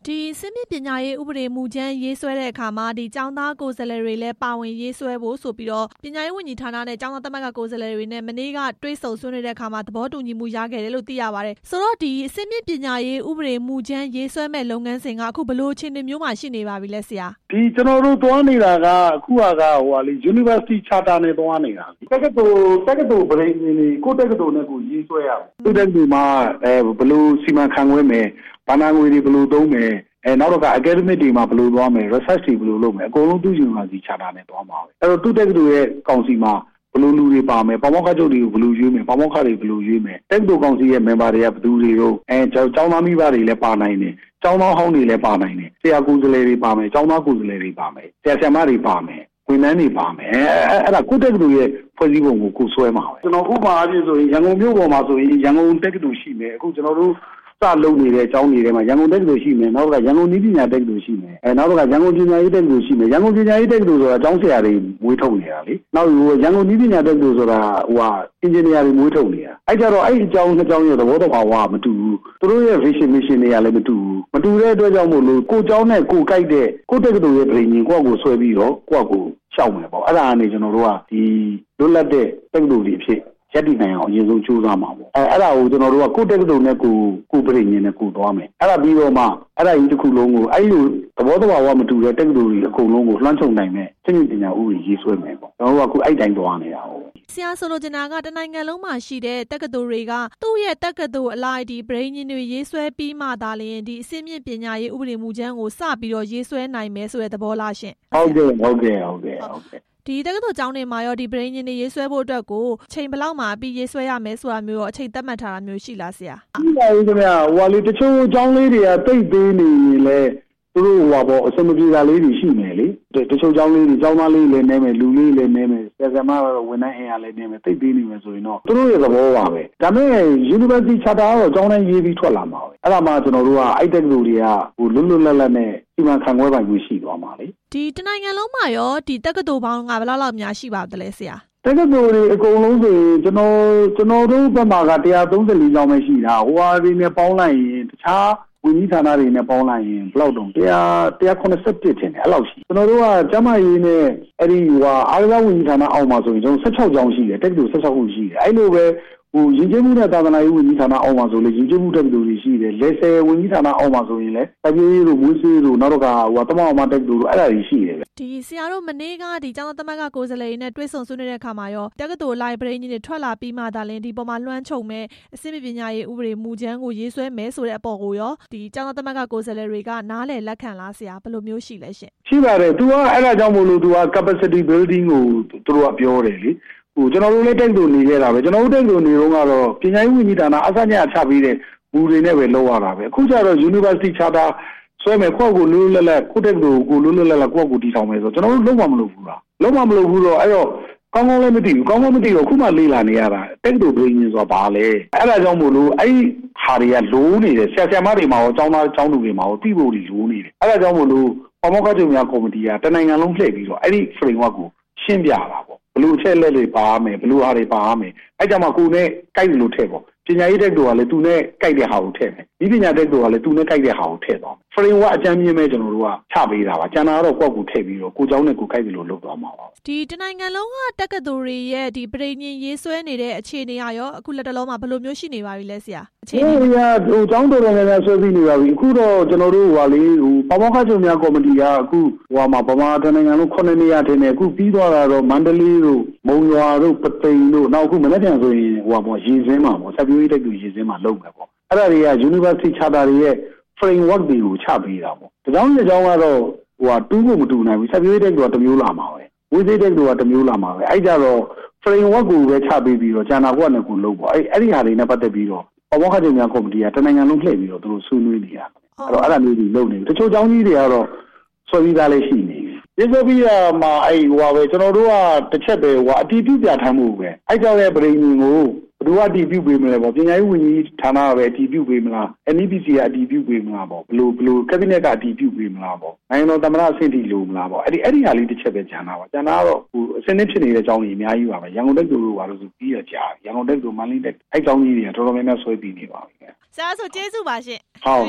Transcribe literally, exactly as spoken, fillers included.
ဒီစစ်မြစ်ပညာရေးဥပဒေမူကြမ်းရေးဆွဲတဲ့အခါမှာဒီကျောင်းသားကိုယ်စားလှယ်တွေလည်းပါဝင်ရေးဆွဲဖို့ဆိုပြီးတော့ပညာရေးဝန်ကြီးဌာနနဲ့ကျောင်းသားသမဂ္ဂကိုယ်စားလှယ်တွေနဲ့မနေ့ကတွေ့ဆုံဆွေးနွေးတဲ့အခါမှာသဘောတူညီမှုရခဲ့တယ်လို့သိရပါတယ်ဆိုတော့ဒီစစ်မြစ်ပညာရေးဥပဒေမူကြမ်းရေးဆွဲမဲ့လုပ်ငန်းစဉ်ကအခုဘယ်လိုအခြေအနေမျိုးမှာရှိနေပါပြီလဲဆရာဒီကျွန်တော်တို့သွားနေတာကအခုကဟိုဟာလေ University Charter နဲ့သွားနေတာတက္ကသိုလ်တက္ကသိုလ်ပြည်နေကိုတက္ကသိုလ်နဲ့ကိုရေးဆွဲရအောင်သူတက္ကသိုလ်မှာအဲဘယ်လိုစီမံခန့်ခွဲမယ်ဘာသာငွေတွေဘယ်လိုသုံးမယ်အဲနောက်တော့က academic တွေမှာဘယ်လိုသွားမယ် research တွေဘယ်လိုလုပ်မယ်အကုန်လုံးသူ့ University Charter နဲ့သွားမှာပဲအဲ့တော့သူတက္ကသိုလ်ရဲ့ကောင်စီမှာဘယ်လိုလူတွေပါမယ်ပါမောက္ခချုပ်တွေကိုဘယ်လိုရွေးမယ်ပါမောက္ခတွေဘယ်လိုရွေးမယ်တက္ကသိုလ်ကောင်စီရဲ့ member တွေကဘယ်သူတွေတော့အဲကျောင်းသားမိဘတွေလည်းပါနိုင်တယ်ကျောင်းသားဟောင်းတွေလည်းပါနိုင်တယ်ဆရာကိုယ်စားလှယ်တွေပါမယ်ကျောင်းသားကိုယ်စားလှယ်တွေပါမယ်ဆရာဆရာမတွေပါမယ်ဝန်ထမ်းတွေပါမယ်အဲ့ဒါကိုတက္ကသိုလ်ရဲ့ဖွဲ့စည်းပုံကိုကိုဆွဲမှာပဲကျွန်တော်ဥပမာအဖြစ်ဆိုရင်ရန်ကုန်မြို့ပေါ်မှာဆိုရင်ရန်ကုန်တက္ကသိုလ်ရှိမယ်အခုကျွန်တော်တို့စလုပ်နေတဲ့အကြောင်းတွေထဲမှာရန်ကုန်တက္ကသိုလ်ရှိမယ်နောက်ကရန်ကုန်နည်းပညာတက္ကသိုလ်ရှိမယ်အဲနောက်ကရန်ကုန်ပညာရေးတက္ကသိုလ်ရှိမယ်ရန်ကုန်ပညာရေးတက္ကသိုလ်ဆိုတာကျောင်းဆရာတွေမွေးထုတ်နေတာလေနောက်ရန်ကုန်နည်းပညာတက္ကသိုလ်ဆိုတာဟိုဟာအင်ဂျင်နီယာတွေမွေးထုတ်နေတာအဲ့ကြတော့အဲ့ဒီအကြောင်းနှစ်ကြောင်းရဲ့သဘောတဘာဝမတူဘူးသူတို့ရဲ့ vision mission တွေကလည်းမတူဘူးမတူတဲ့အတွက်ကြောင့်မို့လို့ကိုကျောင်းနဲ့ကိုကြိုက်တဲ့ကိုတက္ကသိုလ်ရဲ့ပြည်ရင်ကိုယ့်ကိုဆွဲပြီးတော့ကိုယ့်ကိုရှောက်မယ်ပေါ့အဲ့ဒါကနေကျွန်တော်တို့ကဒီလွတ်လပ်တဲ့တက္ကသိုလ်တွေဖြစ်ရက်တည်နိုင်အောင်အရင်ဆုံးကြိုးစားမှာပေါ့အဲအဲ့ဒါကိုကျွန်တော်တို့ကကိုတက်တုံနဲ့ကိုကိုပြည်ညင်နဲ့ကိုသွားမယ်အဲ့ဒါပြီးတော့မှအဲ့ဒါကြီးတစ်ခုလုံးကိုအဲ့လိုသဘောတဘာဝမတူတဲ့တက်တူတွေအကုန်လုံးကိုလွှမ်းခြုံနိုင်မဲ့စိတ်ပညာဥပဒေရေးဆွဲမယ်ပေါ့ကျွန်တော်တို့ကအခုအဲ့တိုင်းသွားနေတာဟုတ်ဆရာဆိုလိုချင်တာကတနိုင်ငံလုံးမှာရှိတဲ့တက္ကသိုလ်တွေကသူ့ရဲ့တက္ကသိုလ်အလိုက်ဒီပြည်ညင်တွေရေးဆွဲပြီးမှသာလျှင်ဒီအစိမြင့်ပညာရေးဥပဒေမူကြမ်းကိုစပြီးတော့ရေးဆွဲနိုင်မယ်ဆိုတဲ့သဘောလားရှင်ဟုတ်ကဲ့ဟုတ်ကဲ့ဟုတ်ကဲ့ဟုတ်ကဲ့ဒီတက္ကသိုလ်ကျောင်းတွေမှာရောဒီပြည်ညင်တွေရေးဆွဲဖို့အတွက်ကိုချိန်ဘယ်လောက်မှပြီးရေးဆွဲရမယ်ဆိုတာမျိုးရောအချိန်သတ်မှတ်ထားတာမျိုးရှိလားဆရာရှိပါဘူးခင်ဗျာဟိုလေတချို့ကျောင်းလေးတွေကတိတ်သေးနေရင်လေသူတို့ဟိုပေါ့အစမပြေတာလေးတွေရှိမယ်လေတချို့ကျောင်းလေးတွေကျောင်းသားလေးလည်းနေမယ်လူလေးလည်းနေမယ်ဆရာဆရာမကတော့ဝန်ထမ်းအင်အားလည်းနေမယ်တိတ်သေးနေမယ်ဆိုရင်တော့သူတို့ရဲ့သဘောပါပဲဒါပေမဲ့ University Charter ကတော့ကျောင်းတိုင်းရေးပြီးထွက်လာမှာပဲအဲ့ဒါမှကျွန်တော်တို့ကအဲ့တက္ကသိုလ်တွေကဟိုလွတ်လွတ်လပ်လပ်နဲ့ဒီမှာခံခွဲပိုင်မှုရှိသွားမှာလေဒီတနိုင်ငံလုံးမှာရောဒီတက္ကသိုလ်ပေါင်းကဘယ်လောက်လောက်များရှိပါသလဲဆရာတက္ကသိုလ်တွေအကုန်လုံးဆိုရင်ကျွန်တော်ကျွန်တော်တို့ဘက်မှာကone hundred thirty-fourကျောင်းပဲရှိတာဟိုဟာတွေနဲ့ပေါင်းလိုက်ရင်တခြားဝန်ကြီးဌာနတွေနဲ့ပေါင်းလိုက်ရင်ဘယ်လောက်တုန်းone hundred seventy-oneထင်တယ်အဲ့လောက်ရှိကျွန်တော်တို့ကကျမကြီးနဲ့အဲ့ဒီဟိုဟာအားကစားဝန်ကြီးဌာနအောက်မှာဆိုရင်ကျွန်တော်sixteenကျောင်းရှိတယ်တက္ကသိုလ်sixteenခုရှိတယ်အဲ့လိုပဲဟိုရင်းကျင်းမှုနဲ့သာသနာရေးဝန်ကြီးဌာနအောက်မှာဆိုလေရင်းကျင်းမှုတက္ကသိုလ်တွေရှိတယ်လက်ဆယ်ဝန်ကြီးဌာနအောက်မှာဆိုရင်လည်းတပြေးတို့မွေးစေးတို့နောက်တော့ကဟိုတမအောင်မတက္ကသိုလ်တို့အဲ့ဒါကြီးရှိတယ်ဒီဆရာတို့မနေ့ကဒီကျောင်းသားသမဂ္ဂကိုယ်စားလှယ်တွေနဲ့တွေ့ဆုံဆွေးနွေးတဲ့အခါမှာရောတက္ကသိုလ်လိုက်ပြည်ကြီးတွေထွက်လာပြီးမှသာလင်းဒီပေါ်မှာလွှမ်းခြုံမဲ့အစိမ့်ပညာရေးဥပဒေမူကြမ်းကိုရေးဆွဲမယ်ဆိုတဲ့အပေါ်ကိုရောဒီကျောင်းသားသမဂ္ဂကိုယ်စားလှယ်တွေကနားလည်လက်ခံလားဆရာဘယ်လိုမျိုးရှိလဲရှင်ရှိပါတယ်သူကအဲ့ဒါကြောင့်မို့လို့သူက capacity building ကိုသူတို့ကပြောတယ်လေဟိုကျွန်တော်တို့လည်းတက်တူနေခဲ့တာပဲကျွန်တော်တို့တက်တူနေတော့ကတော့ပညာရေးဝန်ကြီးဌာနအစညချပြီးတဲ့မူတွေနဲ့ပဲလုပ်ရတာပဲအခုကျတော့ University Charter ဆွဲမယ်ကိုယ့်ကိုလွတ်လွတ်လပ်ကိုတက်တူကိုလွတ်လွတ်လပ်လပ်ကိုယ့်ကိုတည်ထောင်မယ်ဆိုကျွန်တော်တို့လုံးဝမလုပ်ဘူးလားလုံးဝမလုပ်ဘူးတော့အဲ့တော့ကောင်းကောင်းလည်းမသိဘူးကောင်းကောင်းမသိတော့ခုမှလေ့လာနေရတာတက်တူပြည်ရင်ဆိုတာဘာလဲအဲ့ဒါကြောင့်မို့လို့အဲ့ဟာတွေကလိုးနေတယ်ဆရာဆရာမတွေမှာရောကျောင်းသားကျောင်းသူတွေမှာရောသိဖို့တွေလိုးနေတယ်အဲ့ဒါကြောင့်မို့လို့ပမောက္ခချုပ်များကော်မတီကတနိုင်ငံလုံးလှည့်ပြီးတော့အဲ့ဒီ framework ကိုရှင်းပြတာပေါ့ဘလို့ချက်လက်တွေပါမယ်ဘလို့ဟာတွေပါမယ်အဲ့ကြောင့်မှကိုယ်နဲ့ကိုက်တယ်လို့ထည့်ပေါ့ပညာရေးတက္ကသိုလ်ကလည်းသူနဲ့ကိုက်တဲ့ဟာကိုထည့်မယ်ဒီပညာတက္ကသိုလ်ကလည်းသူနဲ့ကိုက်တဲ့ဟာကိုထည့်သွားမယ် framework အကြမ်းမြင့်မဲ့ကျွန်တော်တို့ကချပေးတာပါကျန်တာကတော့ကိုယ့်ကိုထည့်ပြီးတော့ကိုเจ้าနဲ့ကိုကိုက်တယ်လို့လုပ်သွားမှာပါဒီတနိုင်ငံလုံးကတက္ကသိုလ်တွေရဲ့ဒီပြည်ညင်ရေးဆွဲနေတဲ့အခြေအနေအရောအခုလက်တလုံးမှာဘယ်လိုမျိုးရှိနေပါပြီလဲဆရာအခြေအနေကဟိုเจ้าတော်တော်များများဆွဲပြီးနေပါပြီအခုတော့ကျွန်တော်တို့ဟိုလေဟိုပမောက္ခချုပ်များကော်မတီကအခုဟိုမှာဗမာတနိုင်ငံလုံးnineနေရာထင်တယ်အခုပြီးသွားတာတော့မန္တလေးတို့မုံရွာတို့ပသိမ်တို့နောက်အခုမနေ့ကဆိုရင်ဟိုပေါ့ရေစင်းမှာပေါ့စက်ပြိုးရေးတက္ကသိုလ်ရေစင်းမှာလုပ်မယ်ပေါ့အဲ့ဒါတွေက University Charter တွေရဲ့ framework တွေကိုချပေးတာပေါ့ဒါကြောင့်ဒီကြောင့်ကတော့ဟိုဟာတူးဖို့မတူနိုင်ဘူးစက်ပြိုးရေးတက္ကသိုလ်ကတစ်မျိုးလာမှာပဲဝိသေတက္ကသိုလ်ကတစ်မျိုးလာမှာပဲအဲ့ကြတော့ framework ကိုပဲချပေးပြီးတော့ကျန်တာကိုလည်းကိုလုပ်ပေါ့အဲ့အဲ့ဒီဟာတွေနဲ့ပတ်သက်ပြီးတော့ပမောက္ခချုပ်များကော်မတီကတနိုင်ငံလုံးလှည့်ပြီးတော့သူတို့ဆွေးနွေးနေရတယ်အဲ့တော့အဲ့ဒါမျိုးတွေလုပ်နေတယ်တချို့ကျောင်းကြီးတွေကတော့ဆွဲပြီးသားလည်းရှိနေတယ်ဒီဆိုပြီးတော့မှအဲ့ဟိုပါပဲကျွန်တော်တို့ကတစ်ချက်ပဲဟိုအတီးပြုပြထမ်းမှုပဲအဲ့ကြောင့်ရဲ့ပြည်ညင်ကိုဘယ်သူကအတီးပြုပေးမလဲပေါ့ပညာရေးဝန်ကြီးဌာနကပဲအတီးပြုပေးမလား N E P C ကအတီးပြုပေးမလားပေါ့ဘယ်လိုဘယ်လို cabinet ကအတီးပြုပေးမလားပေါ့နိုင်ငံတော်သမ္မတအဆင့်ထိလိုမလားပေါ့အဲ့ဒီအဲ့ဒီဟာလေးတစ်ချက်ပဲဂျန်တာပါဂျန်တာကတော့ဟိုအစင်းနဲ့ဖြစ်နေတဲ့အကြောင်းကြီးအများကြီးပါပဲရန်ကုန်တက္ကသိုလ်တို့ဘာလို့ဆိုပြီးရကြာရန်ကုန်တက္ကသိုလ်မန္တလေးတက္ကအဲ့အကြောင်းကြီးတွေကတော်တော်များများဆွဲပြီးနေပါပြီဆရာဆိုကျေးဇူးပါရှင်ဟုတ်